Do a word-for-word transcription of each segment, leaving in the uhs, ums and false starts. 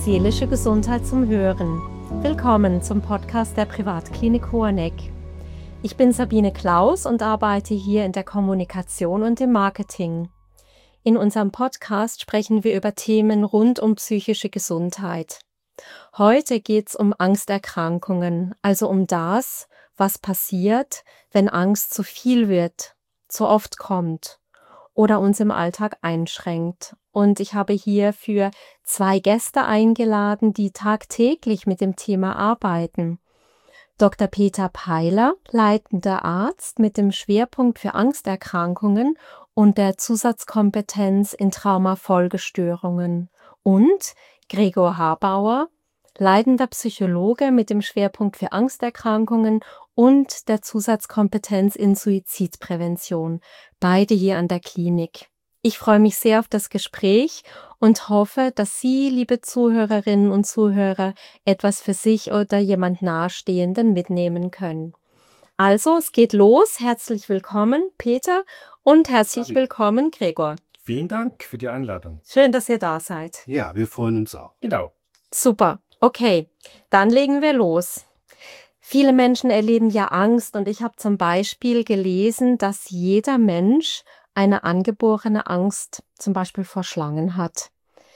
Seelische Gesundheit zum Hören. Willkommen zum Podcast der Privatklinik Hoheneck. Ich bin Sabine Klaus und arbeite hier in der Kommunikation und im Marketing. In unserem Podcast sprechen wir über Themen rund um psychische Gesundheit. Heute geht es um Angsterkrankungen, also um das, was passiert, wenn Angst zu viel wird, zu oft kommt oder uns im Alltag einschränkt. Und ich habe hierfür zwei Gäste eingeladen, die tagtäglich mit dem Thema arbeiten. Doktor Peter Peiler, leitender Arzt mit dem Schwerpunkt für Angsterkrankungen und der Zusatzkompetenz in Traumafolgestörungen. Und Gregor Habauer, leitender Psychologe mit dem Schwerpunkt für Angsterkrankungen und der Zusatzkompetenz in Suizidprävention. Beide hier an der Klinik. Ich freue mich sehr auf das Gespräch und hoffe, dass Sie, liebe Zuhörerinnen und Zuhörer, etwas für sich oder jemand Nahestehenden mitnehmen können. Also, es geht los. Herzlich willkommen, Peter, und herzlich willkommen, Gregor. Vielen Dank für die Einladung. Schön, dass ihr da seid. Ja, wir freuen uns auch. Genau. Super. Okay, dann legen wir los. Viele Menschen erleben ja Angst und ich habe zum Beispiel gelesen, dass jeder Mensch eine angeborene Angst zum Beispiel vor Schlangen hat.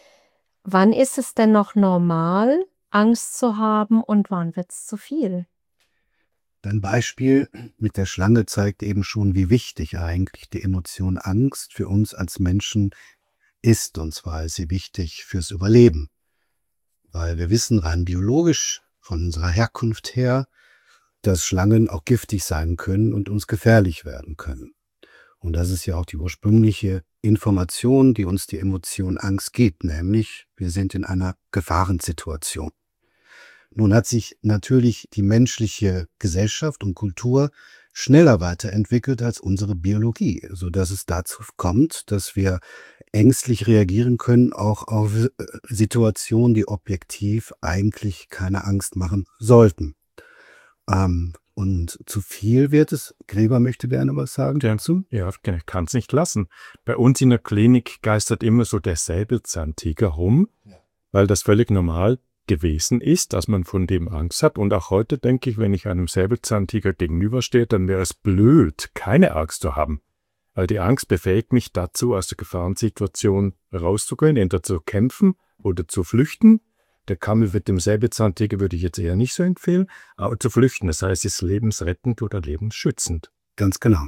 Wann ist es denn noch normal, Angst zu haben und wann wird es zu viel? Dein Beispiel mit der Schlange zeigt eben schon, wie wichtig eigentlich die Emotion Angst für uns als Menschen ist. Und zwar ist sie wichtig fürs Überleben. Weil wir wissen rein biologisch von unserer Herkunft her, dass Schlangen auch giftig sein können und uns gefährlich werden können. Und das ist ja auch die ursprüngliche Information, die uns die Emotion Angst gibt, nämlich wir sind in einer Gefahrensituation. Nun hat sich natürlich die menschliche Gesellschaft und Kultur schneller weiterentwickelt als unsere Biologie, sodass es dazu kommt, dass wir ängstlich reagieren können, auch auf Situationen, die objektiv eigentlich keine Angst machen sollten. Ähm, und zu viel wird es. Gregor möchte gerne was sagen dazu. Ja, ich kann es nicht lassen. Bei uns in der Klinik geistert immer so der Säbelzahntiger rum, ja. Weil das völlig normal gewesen ist, dass man von dem Angst hat. Und auch heute denke ich, wenn ich einem Säbelzahntiger gegenüberstehe, dann wäre es blöd, keine Angst zu haben. Weil die Angst befähigt mich dazu, aus der Gefahrensituation rauszugehen, entweder zu kämpfen oder zu flüchten. Der Kampf mit dem Säbelzahntiger würde ich jetzt eher nicht so empfehlen, aber zu flüchten, das heißt, es ist lebensrettend oder lebensschützend. Ganz genau.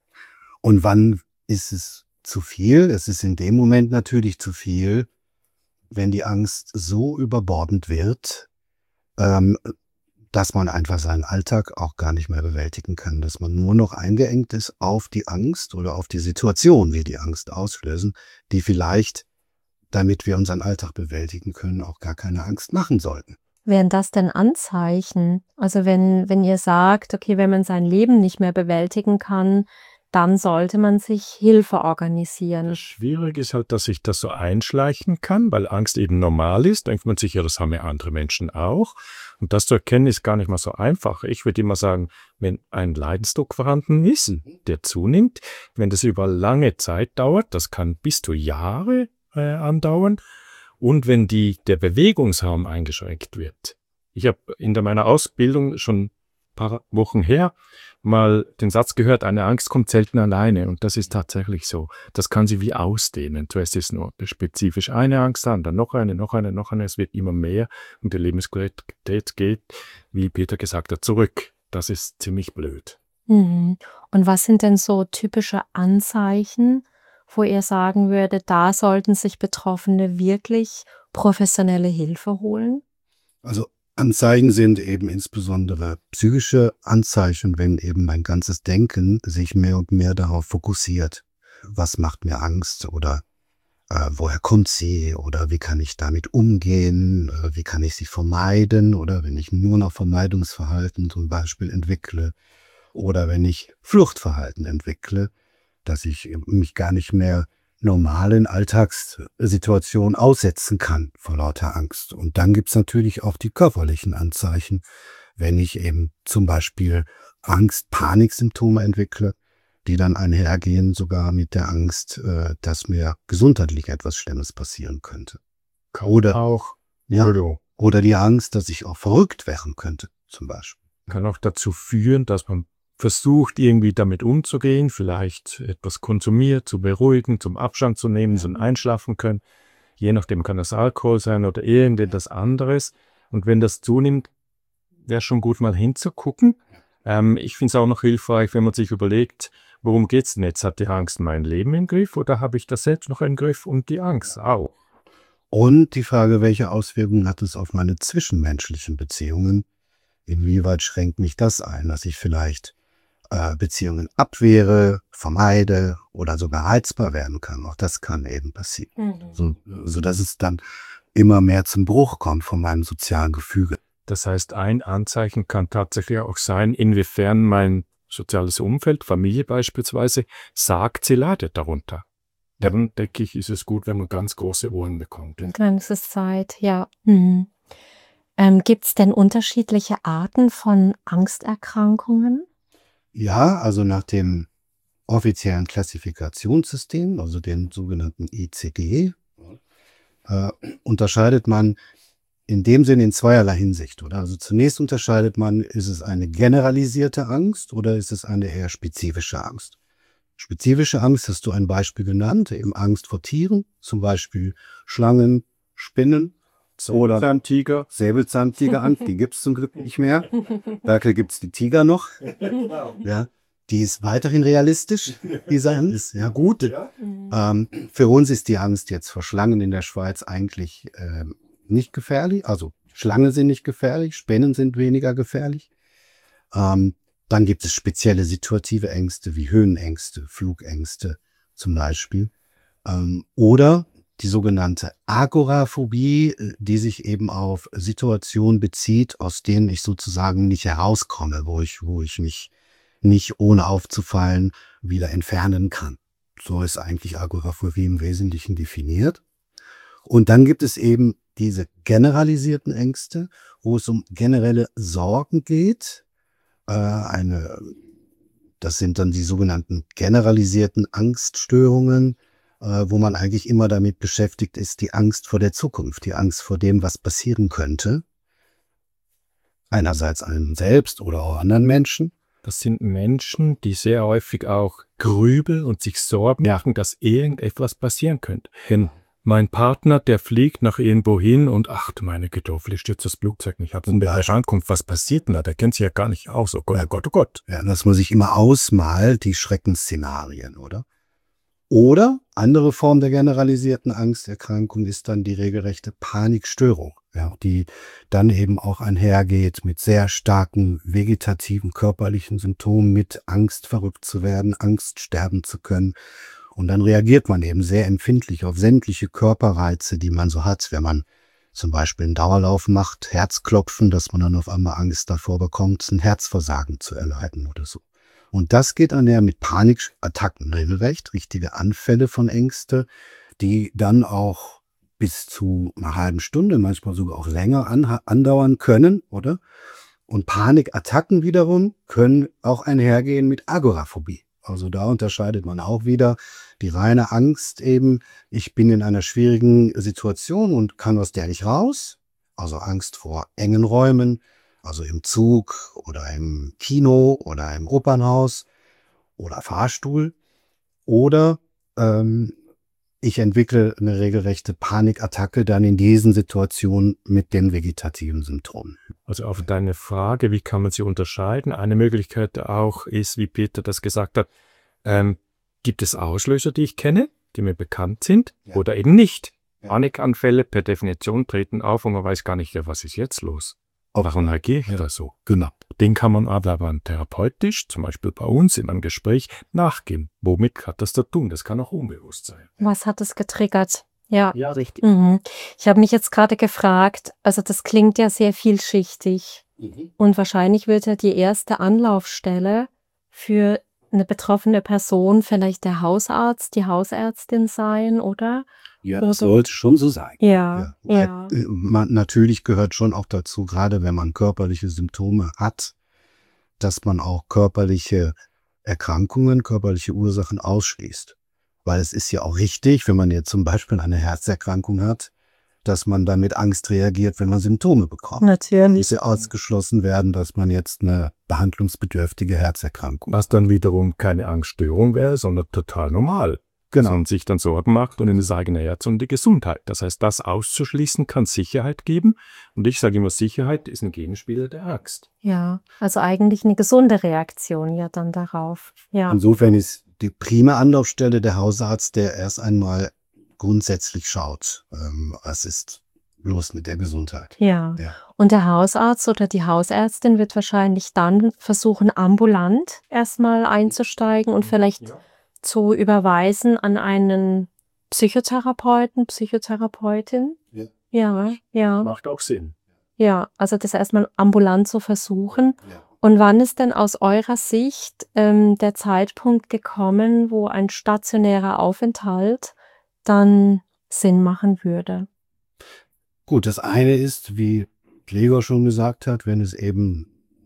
Und wann ist es zu viel? Es ist in dem Moment natürlich zu viel, wenn die Angst so überbordend wird, ähm, dass man einfach seinen Alltag auch gar nicht mehr bewältigen kann, dass man nur noch eingeengt ist auf die Angst oder auf die Situation, wie die Angst auslösen, die vielleicht, damit wir unseren Alltag bewältigen können, auch gar keine Angst machen sollten. Wären das denn Anzeichen? Also wenn, wenn ihr sagt, okay, wenn man sein Leben nicht mehr bewältigen kann, dann sollte man sich Hilfe organisieren. Schwierig ist halt, dass sich das so einschleichen kann, weil Angst eben normal ist. Denkt man sich, ja, das haben ja andere Menschen auch. Und das zu erkennen, ist gar nicht mal so einfach. Ich würde immer sagen, wenn ein Leidensdruck vorhanden ist, der zunimmt, wenn das über lange Zeit dauert, das kann bis zu Jahre äh, andauern, und wenn die, der Bewegungsraum eingeschränkt wird. Ich habe in meiner Ausbildung schon ein paar Wochen her mal den Satz gehört, eine Angst kommt selten alleine, und das ist tatsächlich so. Das kann sie wie ausdehnen. Zuerst ist nur spezifisch eine Angst an, dann noch eine, noch eine, noch eine, es wird immer mehr und die Lebensqualität geht, wie Peter gesagt hat, zurück. Das ist ziemlich blöd. Mhm. Und was sind denn so typische Anzeichen, wo ihr sagen würdet, da sollten sich Betroffene wirklich professionelle Hilfe holen? Also Anzeichen sind eben insbesondere psychische Anzeichen, wenn eben mein ganzes Denken sich mehr und mehr darauf fokussiert. Was macht mir Angst oder äh, woher kommt sie oder wie kann ich damit umgehen, äh, wie kann ich sie vermeiden oder wenn ich nur noch Vermeidungsverhalten zum Beispiel entwickle oder wenn ich Fluchtverhalten entwickle, dass ich mich gar nicht mehr normalen Alltagssituationen aussetzen kann vor lauter Angst. Und dann gibt's natürlich auch die körperlichen Anzeichen, wenn ich eben zum Beispiel Angst-, Paniksymptome entwickle, die dann einhergehen sogar mit der Angst, dass mir gesundheitlich etwas Schlimmes passieren könnte. Oder auch Ja. Oder Oder die Angst, dass ich auch verrückt werden könnte, zum Beispiel. kann auch dazu führen, dass man versucht, irgendwie damit umzugehen, vielleicht etwas konsumiert, zu beruhigen, zum Abstand zu nehmen, zum Einschlafen können. Je nachdem kann das Alkohol sein oder irgendetwas anderes. Und wenn das zunimmt, wäre schon gut, mal hinzugucken. Ähm, ich finde es auch noch hilfreich, wenn man sich überlegt, worum geht es denn jetzt? Hat die Angst mein Leben im Griff oder habe ich das selbst noch im Griff und die Angst auch? Und die Frage, welche Auswirkungen hat es auf meine zwischenmenschlichen Beziehungen? Inwieweit schränkt mich das ein, dass ich vielleicht äh, Beziehungen abwehre, vermeide oder sogar reizbar werden kann? Auch das kann eben passieren. Mhm. So, so dass es dann immer mehr zum Bruch kommt von meinem sozialen Gefüge. Das heißt, ein Anzeichen kann tatsächlich auch sein, inwiefern mein soziales Umfeld, Familie beispielsweise, sagt, sie leidet darunter. Dann, denke ich, ist es gut, wenn man ganz große Ohren bekommt. Dann ist es Zeit, ja. Mhm. Ähm, Gibt es denn unterschiedliche Arten von Angsterkrankungen? Ja, also nach dem offiziellen Klassifikationssystem, also den sogenannten I C D, äh, unterscheidet man in dem Sinne in zweierlei Hinsicht, oder? Also zunächst unterscheidet man, ist es eine generalisierte Angst oder ist es eine eher spezifische Angst? Spezifische Angst hast du ein Beispiel genannt, eben Angst vor Tieren, zum Beispiel Schlangen, Spinnen oder Säbelzahntiger. Säbelzahntigerangst, die gibt's zum Glück nicht mehr. Dafür gibt's die Tiger noch. Ja, die ist weiterhin realistisch, diese Angst. Ja, gut. Mhm. Ähm, für uns ist die Angst jetzt vor Schlangen in der Schweiz eigentlich ähm, nicht gefährlich. Also Schlangen sind nicht gefährlich, Spinnen sind weniger gefährlich. Ähm, dann gibt es spezielle situative Ängste wie Höhenängste, Flugängste zum Beispiel. Ähm, oder die sogenannte Agoraphobie, äh, die sich eben auf Situationen bezieht, aus denen ich sozusagen nicht herauskomme, wo ich, wo ich mich nicht ohne aufzufallen wieder entfernen kann. So ist eigentlich Agoraphobie im Wesentlichen definiert. Und dann gibt es eben diese generalisierten Ängste, wo es um generelle Sorgen geht. Äh, eine, das sind dann die sogenannten generalisierten Angststörungen, äh, wo man eigentlich immer damit beschäftigt ist, die Angst vor der Zukunft, die Angst vor dem, was passieren könnte. Einerseits einem selbst oder auch anderen Menschen. Das sind Menschen, die sehr häufig auch grübeln und sich Sorgen machen, dass irgendetwas passieren könnte. Denn mein Partner, der fliegt nach irgendwo hin und ach du meine Güte, hoffentlich stürzt das Flugzeug nicht ab. Und bei der Ankunft, was passiert denn da? Der kennt sich ja gar nicht aus. Oh Gott, oh Gott, oh Gott. Ja, dass man sich immer ausmalt, die Schreckensszenarien, oder? Oder andere Form der generalisierten Angsterkrankung ist dann die regelrechte Panikstörung, ja, die dann eben auch einhergeht mit sehr starken vegetativen körperlichen Symptomen, mit Angst verrückt zu werden, Angst sterben zu können. Und dann reagiert man eben sehr empfindlich auf sämtliche Körperreize, die man so hat, wenn man zum Beispiel einen Dauerlauf macht, Herzklopfen, dass man dann auf einmal Angst davor bekommt, ein Herzversagen zu erleiden oder so. Und das geht einher mit Panikattacken regelrecht, richtige Anfälle von Ängste, die dann auch bis zu einer halben Stunde, manchmal sogar auch länger andauern können, oder? Und Panikattacken wiederum können auch einhergehen mit Agoraphobie. Also da unterscheidet man auch wieder die reine Angst eben, ich bin in einer schwierigen Situation und kann aus der nicht raus. Also Angst vor engen Räumen, also im Zug oder im Kino oder im Opernhaus oder Fahrstuhl. Oder ähm, ich entwickle eine regelrechte Panikattacke dann in diesen Situationen mit den vegetativen Symptomen. Also auf deine Frage, wie kann man sie unterscheiden? Eine Möglichkeit auch ist, wie Peter das gesagt hat, ähm, gibt es Auslöser, die ich kenne, die mir bekannt sind, Ja. oder eben nicht? Ja. Panikanfälle per Definition treten auf und man weiß gar nicht, ja, was ist jetzt los? Warum reagiere ich da so? Genau. Den kann man aber dann therapeutisch, zum Beispiel bei uns in einem Gespräch, nachgehen. Womit hat das zu tun? Das kann auch unbewusst sein. Was hat es getriggert? Ja. Ja, richtig. Mhm. Ich habe mich jetzt gerade gefragt, also das klingt ja sehr vielschichtig Mhm. und wahrscheinlich wird ja die erste Anlaufstelle für eine betroffene Person vielleicht der Hausarzt, die Hausärztin sein, oder? Ja, Oder das so. sollte schon so sein. Ja, Ja, ja. äh, man, natürlich gehört schon auch dazu, gerade wenn man körperliche Symptome hat, dass man auch körperliche Erkrankungen, körperliche Ursachen ausschließt. Weil es ist ja auch richtig, wenn man jetzt zum Beispiel eine Herzerkrankung hat, dass man dann mit Angst reagiert, wenn man Symptome bekommt. Natürlich. Muss ja ausgeschlossen werden, dass man jetzt eine behandlungsbedürftige Herzerkrankung hat. Was dann wiederum keine Angststörung wäre, sondern total normal. Genau. Und sich dann Sorgen macht und in das eigene Herz und die Gesundheit. Das heißt, das auszuschließen kann Sicherheit geben. Und ich sage immer, Sicherheit ist ein Gegenspieler der Angst. Ja, also eigentlich eine gesunde Reaktion ja dann darauf. Ja. Insofern ist die prime Anlaufstelle der Hausarzt, der erst einmal grundsätzlich schaut, ähm, was ist los mit der Gesundheit. Ja. Ja. Und der Hausarzt oder die Hausärztin wird wahrscheinlich dann versuchen, ambulant erstmal einzusteigen und vielleicht Ja. zu überweisen an einen Psychotherapeuten, Psychotherapeutin. Ja. Ja, ja, Macht auch Sinn. ja. Also das erstmal ambulant zu versuchen. Ja. Und wann ist denn aus eurer Sicht ähm, der Zeitpunkt gekommen, wo ein stationärer Aufenthalt dann Sinn machen würde? Gut, das eine ist, wie Gregor schon gesagt hat, wenn es eben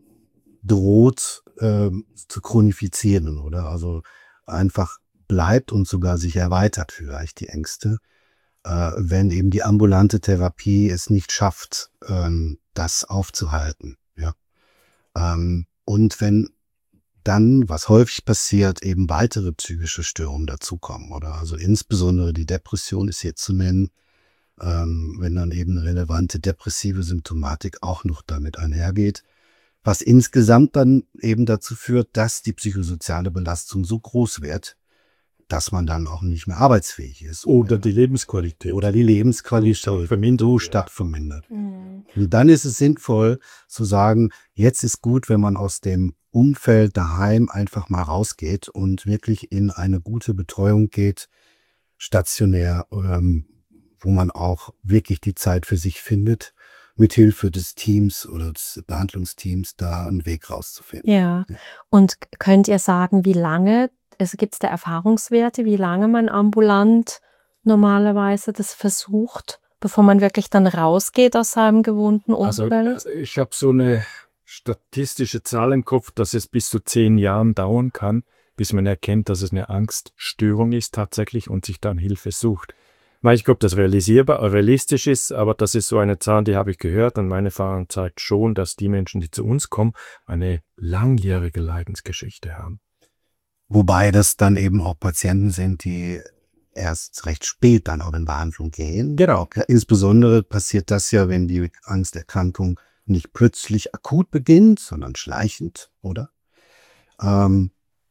droht ähm, zu chronifizieren oder also einfach bleibt und sogar sich erweitert vielleicht die Ängste, äh, wenn eben die ambulante Therapie es nicht schafft, ähm, das aufzuhalten. Ja. Ähm, und wenn dann, was häufig passiert, eben weitere psychische Störungen dazukommen oder also insbesondere die Depression ist hier zu nennen, ähm, wenn dann eben eine relevante depressive Symptomatik auch noch damit einhergeht, was insgesamt dann eben dazu führt, dass die psychosoziale Belastung so groß wird, dass man dann auch nicht mehr arbeitsfähig ist. Oder die Lebensqualität. Oder die Lebensqualität vermindert. so stark vermindert. Mhm. Und dann ist es sinnvoll zu sagen, jetzt ist gut, wenn man aus dem Umfeld daheim einfach mal rausgeht und wirklich in eine gute Betreuung geht, stationär, ähm, wo man auch wirklich die Zeit für sich findet, mit Hilfe des Teams oder des Behandlungsteams da einen Weg rauszufinden. Ja. Und könnt ihr sagen, wie lange, also gibt es da Erfahrungswerte, wie lange man ambulant normalerweise das versucht, bevor man wirklich dann rausgeht aus seinem gewohnten Also, Umfeld? also ich habe so eine statistische Zahl im Kopf, dass es bis zu zehn Jahren dauern kann, bis man erkennt, dass es eine Angststörung ist tatsächlich und sich dann Hilfe sucht. Weil ich glaube, dass realisierbar, realistisch ist, aber das ist so eine Zahl, die habe ich gehört und meine Erfahrung zeigt schon, dass die Menschen, die zu uns kommen, eine langjährige Leidensgeschichte haben. Wobei das dann eben auch Patienten sind, die erst recht spät dann auch in Behandlung gehen. Genau. Insbesondere passiert das ja, wenn die Angsterkrankung nicht plötzlich akut beginnt, sondern schleichend, oder? Ähm,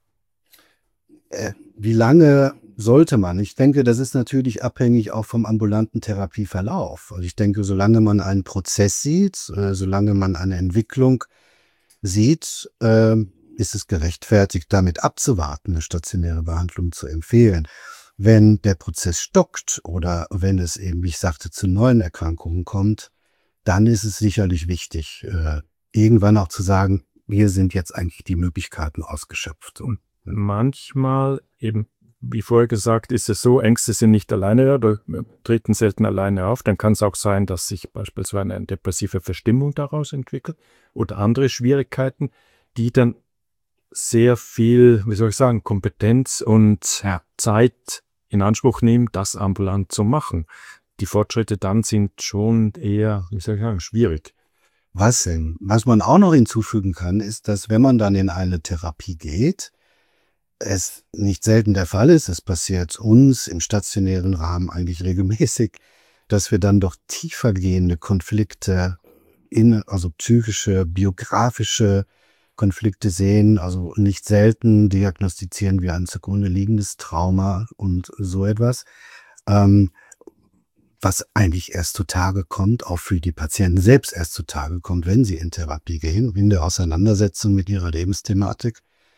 äh, wie lange sollte man? Ich denke, das ist natürlich abhängig auch vom ambulanten Therapieverlauf. Also ich denke, solange man einen Prozess sieht, äh, solange man eine Entwicklung sieht, äh, ist es gerechtfertigt, damit abzuwarten, eine stationäre Behandlung zu empfehlen. Wenn der Prozess stockt oder wenn es eben, wie ich sagte, zu neuen Erkrankungen kommt, dann ist es sicherlich wichtig, äh, irgendwann auch zu sagen, hier sind jetzt eigentlich die Möglichkeiten ausgeschöpft. Und manchmal eben, wie vorher gesagt, ist es so, Ängste sind nicht alleine da, oder treten selten alleine auf. Dann kann es auch sein, dass sich beispielsweise eine depressive Verstimmung daraus entwickelt oder andere Schwierigkeiten, die dann sehr viel, wie soll ich sagen, Kompetenz und Ja. Zeit in Anspruch nehmen, das ambulant zu machen. Die Fortschritte dann sind schon eher, wie soll ich sagen, schwierig. Was, was man auch noch hinzufügen kann, ist, dass wenn man dann in eine Therapie geht, es nicht selten der Fall ist, es passiert uns im stationären Rahmen eigentlich regelmäßig, dass wir dann doch tiefergehende Konflikte, in, also psychische, biografische Konflikte sehen. Also nicht selten diagnostizieren wir ein zugrunde liegendes Trauma und so etwas, ähm, was eigentlich erst zutage kommt, auch für die Patienten selbst erst zutage kommt, wenn sie in Therapie gehen, in der Auseinandersetzung mit ihrer Lebensthematik.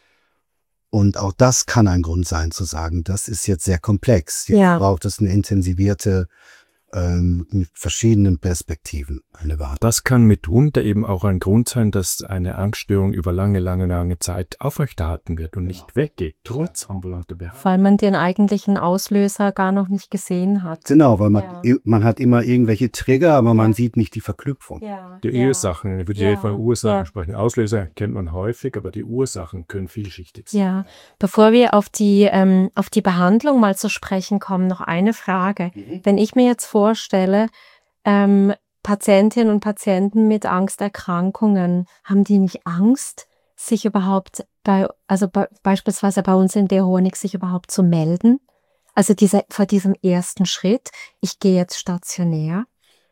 Und auch das kann ein Grund sein, zu sagen, das ist jetzt sehr komplex. Jetzt Ja. braucht es eine intensivierte, ähm, mit verschiedenen Perspektiven eine Behandlung. Das kann mitunter eben auch ein Grund sein, dass eine Angststörung über lange, lange, lange Zeit aufrechterhalten wird und nicht weggeht, trotz ambulanter Behandlung. Weil man den eigentlichen Auslöser gar noch nicht gesehen hat. Genau, weil man, Ja. man hat immer irgendwelche Trigger, aber man Ja. sieht nicht die Verknüpfung. Ja. Die ja. Ursachen, ich würde Ja. ja. von Ursachen Ja. sprechen. Auslöser kennt man häufig, aber die Ursachen können vielschichtig sein. Ja, bevor wir auf die, ähm, auf die Behandlung mal zu sprechen kommen, noch eine Frage. Mhm. Wenn ich mir jetzt vorstelle, ähm, Patientinnen und Patienten mit Angsterkrankungen, haben die nicht Angst, sich überhaupt bei, also be beispielsweise bei uns in der Honig, sich überhaupt zu melden? Also diese, vor diesem ersten Schritt, ich gehe jetzt stationär.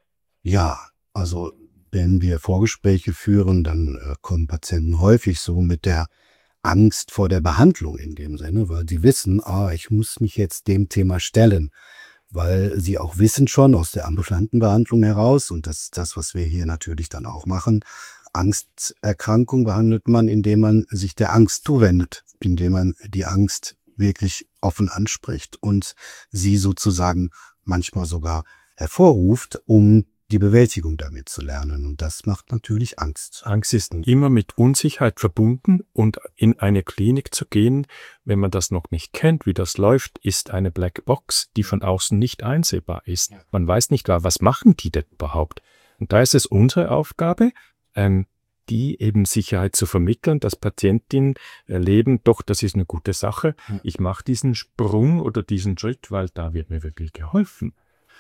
Ja, also wenn wir Vorgespräche führen, dann äh, kommen Patienten häufig so mit der Angst vor der Behandlung in dem Sinne, weil sie wissen, ah, ich muss mich jetzt dem Thema stellen, weil sie auch wissen schon aus der ambulanten Behandlung heraus, und das ist das, was wir hier natürlich dann auch machen, Angsterkrankung behandelt man, indem man sich der Angst zuwendet, indem man die Angst wirklich offen anspricht und sie sozusagen manchmal sogar hervorruft, um die Bewältigung damit zu lernen. Und das macht natürlich Angst. Angst ist immer mit Unsicherheit verbunden, und in eine Klinik zu gehen, wenn man das noch nicht kennt, wie das läuft, ist eine Blackbox, die von außen nicht einsehbar ist. Man weiß nicht, was machen die denn überhaupt? Und da ist es unsere Aufgabe, ähm, die eben Sicherheit zu vermitteln, dass Patientinnen erleben, doch, das ist eine gute Sache, ich mache diesen Sprung oder diesen Schritt, weil da wird mir wirklich geholfen.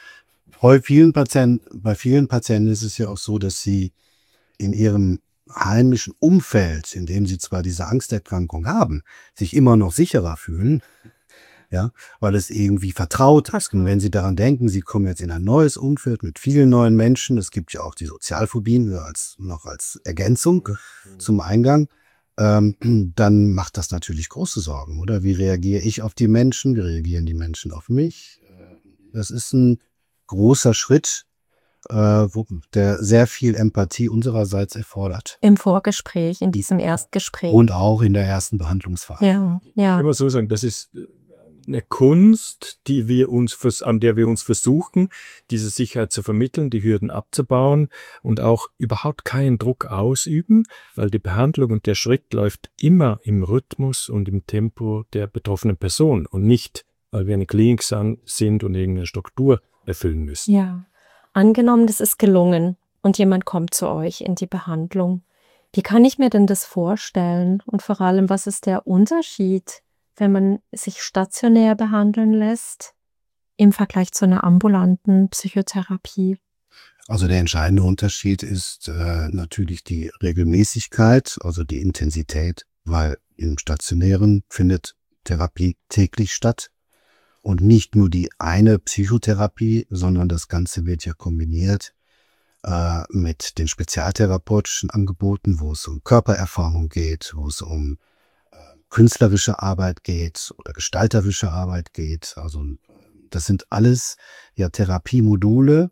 Bei vielen Patienten, bei vielen Patienten ist es ja auch so, dass sie in ihrem heimischen Umfeld, in dem sie zwar diese Angsterkrankung haben, sich immer noch sicherer fühlen, ja, weil es irgendwie vertraut ist. Und wenn sie daran denken, sie kommen jetzt in ein neues Umfeld mit vielen neuen Menschen, es gibt ja auch die Sozialphobien als, noch als Ergänzung zum Eingang, ähm, dann macht das natürlich große Sorgen, oder? Wie reagiere ich auf die Menschen? Wie reagieren die Menschen auf mich? Das ist ein großer Schritt, äh, wo, der sehr viel Empathie unsererseits erfordert. Im Vorgespräch, in diesem Erstgespräch. Und auch in der ersten Behandlungsphase. Ja, ja. Ich muss so sagen, das ist eine Kunst, die wir uns, an der wir uns versuchen, diese Sicherheit zu vermitteln, die Hürden abzubauen und auch überhaupt keinen Druck ausüben, weil die Behandlung und der Schritt läuft immer im Rhythmus und im Tempo der betroffenen Person und nicht, weil wir eine Klinik sind und irgendeine Struktur erfüllen müssen. Ja, angenommen, das ist gelungen und jemand kommt zu euch in die Behandlung. Wie kann ich mir denn das vorstellen? Und vor allem, was ist der Unterschied, wenn man sich stationär behandeln lässt im Vergleich zu einer ambulanten Psychotherapie? Also der entscheidende Unterschied ist äh, natürlich die Regelmäßigkeit, also die Intensität, weil im Stationären findet Therapie täglich statt. Und nicht nur die eine Psychotherapie, sondern das Ganze wird ja kombiniert äh, mit den spezialtherapeutischen Angeboten, wo es um Körpererfahrung geht, wo es um äh, künstlerische Arbeit geht oder gestalterische Arbeit geht. Also das sind alles ja Therapiemodule,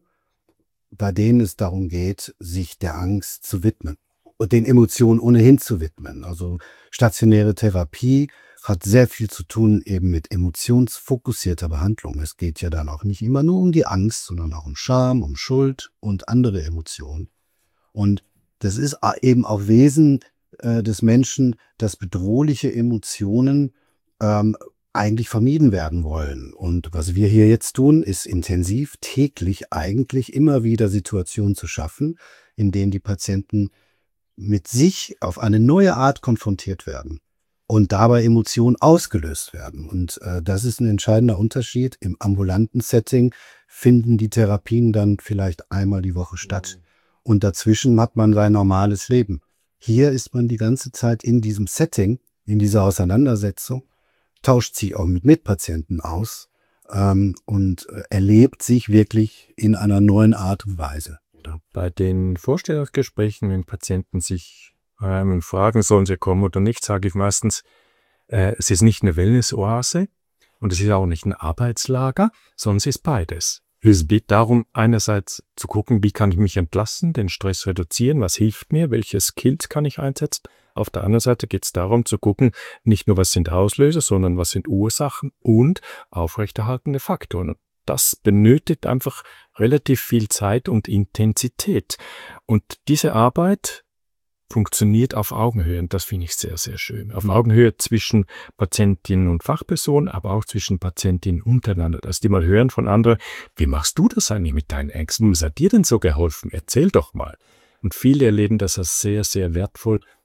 bei denen es darum geht, sich der Angst zu widmen und den Emotionen ohnehin zu widmen. Also stationäre Therapie hat sehr viel zu tun eben mit emotionsfokussierter Behandlung. Es geht ja dann auch nicht immer nur um die Angst, sondern auch um Scham, um Schuld und andere Emotionen. Und das ist eben auch Wesen äh, des Menschen, dass bedrohliche Emotionen ähm, eigentlich vermieden werden wollen. Und was wir hier jetzt tun, ist intensiv täglich eigentlich immer wieder Situationen zu schaffen, in denen die Patienten mit sich auf eine neue Art konfrontiert werden. Und dabei Emotionen ausgelöst werden. Und äh, das ist ein entscheidender Unterschied. Im ambulanten Setting finden die Therapien dann vielleicht einmal die Woche statt. Und dazwischen hat man sein normales Leben. Hier ist man die ganze Zeit in diesem Setting, in dieser Auseinandersetzung, tauscht sich auch mit Mitpatienten aus ähm, und äh, erlebt sich wirklich in einer neuen Art und Weise. Bei den Vorstellungsgesprächen, wenn Patienten sich ähm, fragen, sollen sie kommen oder nicht, sage ich meistens, äh, es ist nicht eine Wellness-Oase und es ist auch nicht ein Arbeitslager, sondern es ist beides. Es geht darum, einerseits zu gucken, wie kann ich mich entlassen, den Stress reduzieren, was hilft mir, welche Skills kann ich einsetzen. Auf der anderen Seite geht es darum zu gucken, nicht nur was sind Auslöser, sondern was sind Ursachen und aufrechterhaltende Faktoren. Das benötigt einfach relativ viel Zeit und Intensität. Und diese Arbeit funktioniert auf Augenhöhe und das finde ich sehr, sehr schön. Auf Augenhöhe zwischen Patientinnen und Fachpersonen, aber auch zwischen Patientinnen untereinander, dass die mal hören von anderen, wie machst du das eigentlich mit deinen Ängsten? Was hat dir denn so geholfen? Erzähl doch mal. Und viele erleben das als sehr, sehr wertvoll,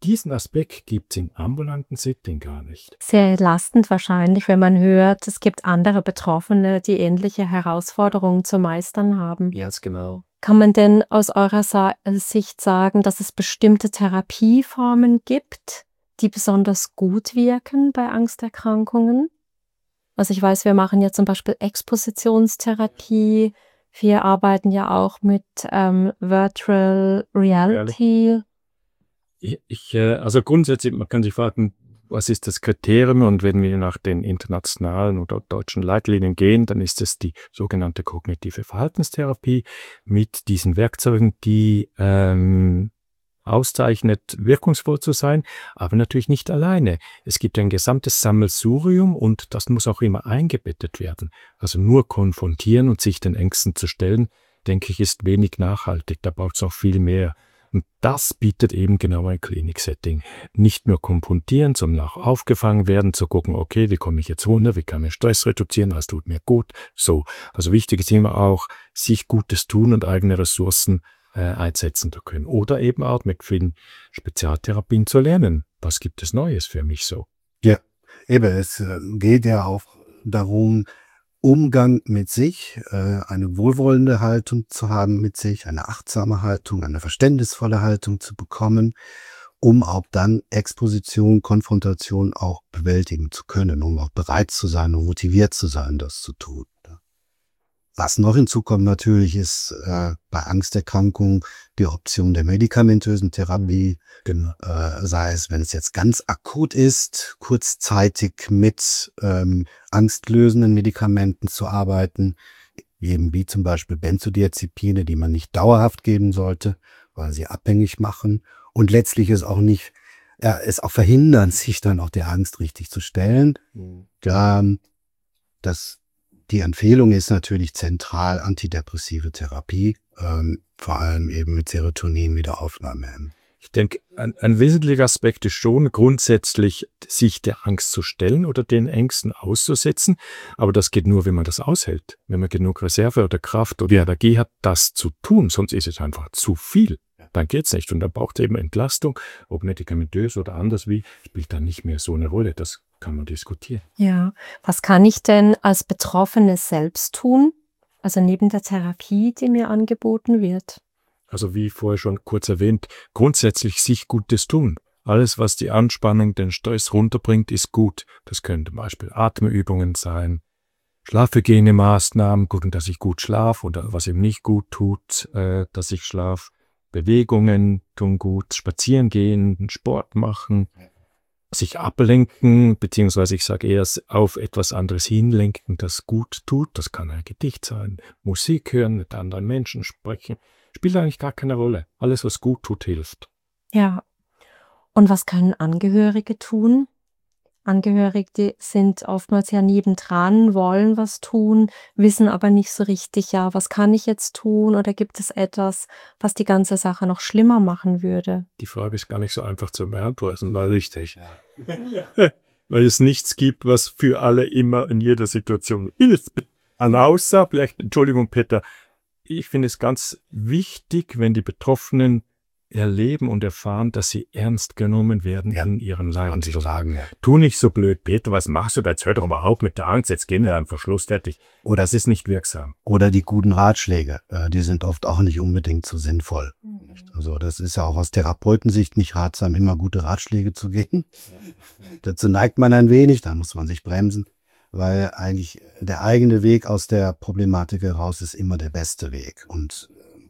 diesen Aspekt gibt es im ambulanten Setting gar nicht. Sehr entlastend wahrscheinlich, wenn man hört, es gibt andere Betroffene, die ähnliche Herausforderungen zu meistern haben. Ganz genau. Kann man denn aus eurer Sa- Sicht sagen, dass es bestimmte Therapieformen gibt, die besonders gut wirken bei Angsterkrankungen? Also ich weiß, wir machen ja zum Beispiel Expositionstherapie. Wir arbeiten ja auch mit ähm, Virtual Reality. Ich, ich, äh, also grundsätzlich, man kann sich fragen, was ist das Kriterium? Und wenn wir nach den internationalen oder deutschen Leitlinien gehen, dann ist es die sogenannte kognitive Verhaltenstherapie mit diesen Werkzeugen, die ähm, auszeichnet, wirkungsvoll zu sein, aber natürlich nicht alleine. Es gibt ein gesamtes Sammelsurium und das muss auch immer eingebettet werden. Also nur konfrontieren und sich den Ängsten zu stellen, denke ich, ist wenig nachhaltig. Da braucht es auch viel mehr. Und das bietet eben genau ein Kliniksetting. Nicht nur konfrontieren, sondern auch aufgefangen werden, zu gucken, okay, wie komme ich jetzt runter, wie kann ich Stress reduzieren, was tut mir gut. So, also wichtig ist immer auch, sich Gutes tun und eigene Ressourcen äh, einsetzen zu können. Oder eben auch mit vielen Spezialtherapien zu lernen. Was gibt es Neues für mich so? Ja, eben, es äh, geht ja auch darum, Umgang mit sich, äh, eine wohlwollende Haltung zu haben mit sich, eine achtsame Haltung, eine verständnisvolle Haltung zu bekommen, um auch dann Exposition, Konfrontation auch bewältigen zu können, um auch bereit zu sein und motiviert zu sein, das zu tun. Was noch hinzukommt natürlich ist äh, bei Angsterkrankungen die Option der medikamentösen Therapie, Genau. äh, sei es, wenn es jetzt ganz akut ist, kurzzeitig mit ähm, angstlösenden Medikamenten zu arbeiten, eben wie zum Beispiel Benzodiazepine, die man nicht dauerhaft geben sollte, weil sie abhängig machen und letztlich es auch nicht, ja, es auch verhindern, sich dann auch der Angst richtig zu stellen. Mhm. Ähm, das Die Empfehlung ist natürlich zentral antidepressive Therapie, ähm, vor allem eben mit Serotonin-Wiederaufnahme. Ich denke, ein, ein wesentlicher Aspekt ist schon grundsätzlich, sich der Angst zu stellen oder den Ängsten auszusetzen. Aber das geht nur, wenn man das aushält. Wenn man genug Reserve oder Kraft oder Energie hat, das zu tun. Sonst ist es einfach zu viel. Dann geht's nicht. Und da braucht es eben Entlastung, ob medikamentös oder anders wie, spielt dann nicht mehr so eine Rolle. Das kann man diskutieren. Ja, was kann ich denn als Betroffene selbst tun? Also neben der Therapie, die mir angeboten wird. Also wie vorher schon kurz erwähnt, grundsätzlich sich Gutes tun. Alles, was die Anspannung, den Stress runterbringt, ist gut. Das können zum Beispiel Atemübungen sein, Schlafhygienemaßnahmen, gucken, dass ich gut schlafe oder was eben nicht gut tut, äh, dass ich schlafe. Bewegungen tun gut, spazieren gehen, Sport machen, sich ablenken, beziehungsweise ich sage eher auf etwas anderes hinlenken, das gut tut. Das kann ein Gedicht sein, Musik hören, mit anderen Menschen sprechen. Spielt eigentlich gar keine Rolle. Alles, was gut tut, hilft. Ja. Und was können Angehörige tun? Angehörige sind oftmals ja nebendran, wollen was tun, wissen aber nicht so richtig, ja, was kann ich jetzt tun oder gibt es etwas, was die ganze Sache noch schlimmer machen würde? Die Frage ist gar nicht so einfach zu beantworten, weil richtig. Ja. Weil es nichts gibt, was für alle immer in jeder Situation hilft. An außer, vielleicht, Entschuldigung, Peter, ich finde es ganz wichtig, wenn die Betroffenen erleben und erfahren, dass sie ernst genommen werden Ja. in ihren Leiden. sagen, ja. Tu nicht so blöd, Peter, was machst du da? Jetzt hör doch mal auf mit der Angst, jetzt gehen wir am Verschluss fertig. Oder, Das ist nicht wirksam. oder die guten Ratschläge, äh, die sind oft auch nicht unbedingt so sinnvoll. Nicht? Also das ist ja auch aus Therapeutensicht nicht ratsam, immer gute Ratschläge zu geben. Dazu neigt man ein wenig, da muss man sich bremsen, weil eigentlich der eigene Weg aus der Problematik heraus ist immer der beste Weg. Und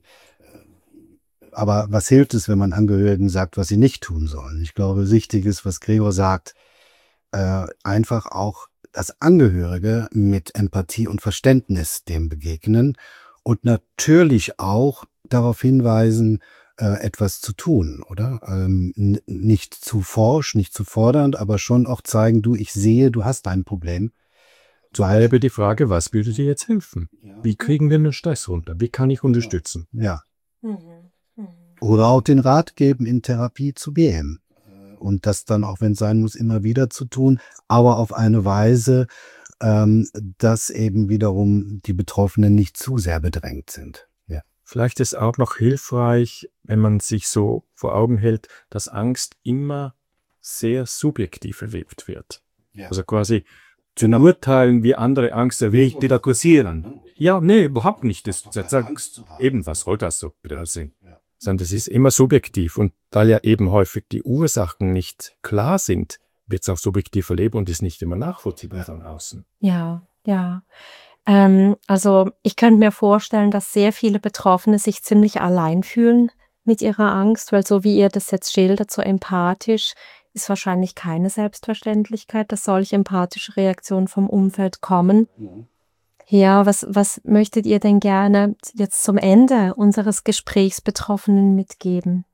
Aber was hilft es, wenn man Angehörigen sagt, was sie nicht tun sollen? Ich glaube, wichtig ist, was Gregor sagt, äh, einfach auch, dass Angehörige mit Empathie und Verständnis dem begegnen und natürlich auch darauf hinweisen, äh, etwas zu tun, oder? Ähm, n- nicht zu forsch, nicht zu fordernd, aber schon auch zeigen, du, ich sehe, du hast ein Problem. So halbe die Frage, was würde dir jetzt helfen? Wie kriegen wir den Stress runter? Wie kann ich unterstützen? Ja. Mhm. Mhm. Oder auch den Rat geben, in Therapie zu gehen. Und das dann, auch wenn es sein muss, immer wieder zu tun, aber auf eine Weise, ähm, dass eben wiederum die Betroffenen nicht zu sehr bedrängt sind. Ja. Vielleicht ist auch noch hilfreich, wenn man sich so vor Augen hält, dass Angst immer sehr subjektiv erlebt wird. Ja. Also quasi zu urteilen, wie andere Angst erlebt. Die da kursieren. Ja, nee, überhaupt nicht. Das, das Angst eben, was soll das so sein? Ja. Sondern das ist immer subjektiv. Und weil ja eben häufig die Ursachen nicht klar sind, wird es auch subjektiv erlebt und ist nicht immer nachvollziehbar von außen. Ja, ja. Ähm, also ich könnte mir vorstellen, dass sehr viele Betroffene sich ziemlich allein fühlen mit ihrer Angst, weil so wie ihr das jetzt schildert, so empathisch, ist wahrscheinlich keine Selbstverständlichkeit, dass solche empathische Reaktionen vom Umfeld kommen. Mhm. Ja, was, was möchtet ihr denn gerne jetzt zum Ende unseres Gesprächs Betroffenen mitgeben?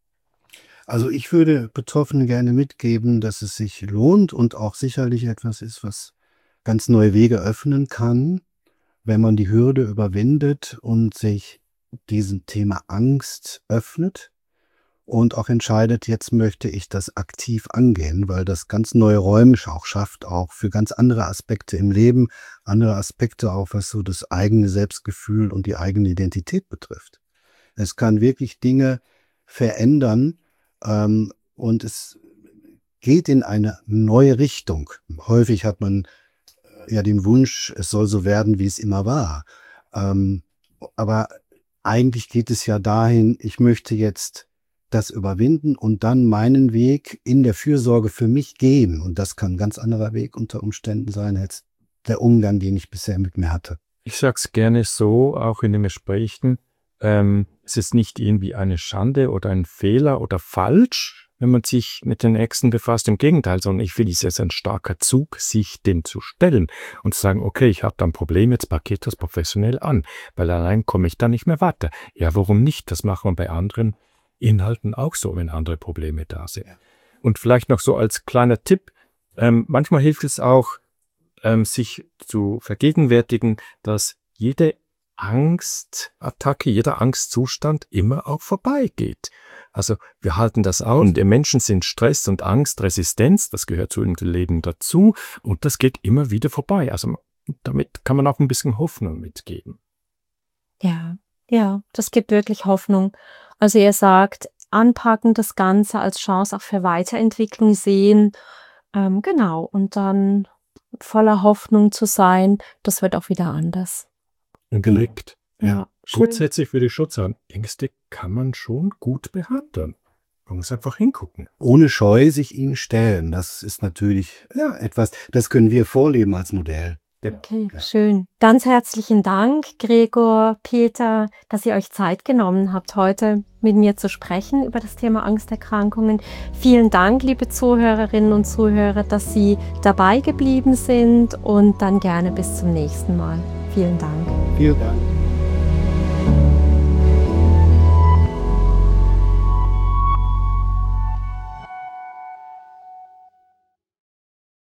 Also ich würde Betroffenen gerne mitgeben, dass es sich lohnt und auch sicherlich etwas ist, was ganz neue Wege öffnen kann, wenn man die Hürde überwindet und sich diesem Thema Angst öffnet und auch entscheidet, jetzt möchte ich das aktiv angehen, weil das ganz neue Räume auch schafft, auch für ganz andere Aspekte im Leben, andere Aspekte auch, was so das eigene Selbstgefühl und die eigene Identität betrifft. Es kann wirklich Dinge verändern ähm, und es geht in eine neue Richtung. Häufig hat man ja den Wunsch, es soll so werden, wie es immer war. Ähm, aber eigentlich geht es ja dahin, ich möchte jetzt das überwinden und dann meinen Weg in der Fürsorge für mich gehen. Und das kann ein ganz anderer Weg unter Umständen sein, als der Umgang, den ich bisher mit mir hatte. Ich sage es gerne so, auch in den Gesprächen, ähm, es ist nicht irgendwie eine Schande oder ein Fehler oder falsch, wenn man sich mit den Ängsten befasst. Im Gegenteil, sondern ich finde es jetzt ein starker Zug, sich dem zu stellen und zu sagen, okay, ich habe da ein Problem, jetzt packe ich das professionell an, weil allein komme ich da nicht mehr weiter. Ja, warum nicht? Das machen wir bei anderen Inhalten auch so, wenn andere Probleme da sind. Ja. Und vielleicht noch so als kleiner Tipp, ähm, manchmal hilft es auch, ähm, sich zu vergegenwärtigen, dass jede Angstattacke, jeder Angstzustand immer auch vorbeigeht. Also wir halten das aus und die Menschen sind Stress und Angst, Resistenz, das gehört zu dem Leben dazu und das geht immer wieder vorbei. Also damit kann man auch ein bisschen Hoffnung mitgeben. Ja, ja, das gibt wirklich Hoffnung. Also ihr sagt, anpacken, das Ganze als Chance auch für Weiterentwicklung sehen, ähm, genau, und dann voller Hoffnung zu sein, das wird auch wieder anders. Gelegt. Ja, ja. Grundsätzlich für die Schutzängste kann man schon gut behandeln. Man muss einfach hingucken. Ohne Scheu sich ihnen stellen, das ist natürlich ja, etwas, das können wir vorleben als Modell. Okay, ja. Schön. Ganz herzlichen Dank, Gregor, Peter, dass ihr euch Zeit genommen habt, heute mit mir zu sprechen über das Thema Angsterkrankungen. Vielen Dank, liebe Zuhörerinnen und Zuhörer, dass Sie dabei geblieben sind und dann gerne bis zum nächsten Mal. Vielen Dank. Vielen Dank.